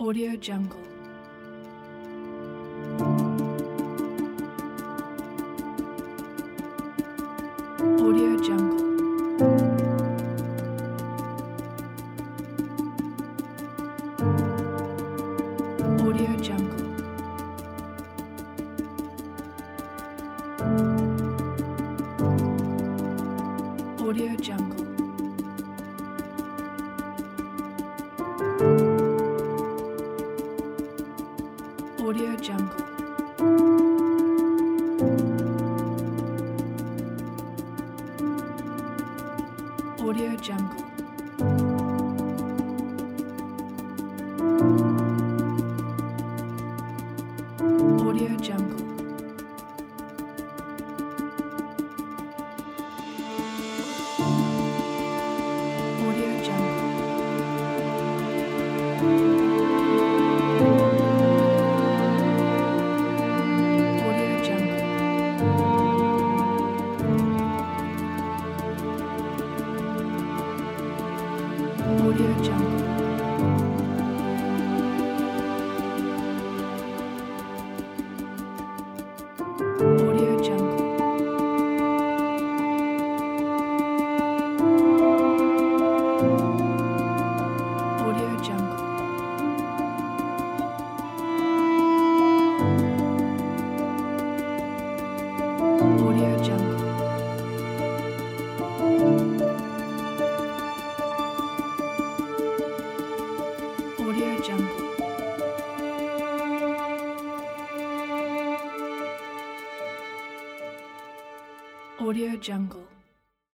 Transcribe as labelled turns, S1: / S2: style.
S1: Audio Jungle. Audio Jungle. Audio Jungle. Audio Jungle. Audio Jungle. Audio Jungle. Audio Jungle. Audio Jungle. Audio Jungle. Audio Jungle. Audio Jungle. Audio Jungle. Audio Jungle. Audio Jungle. Audio Jungle.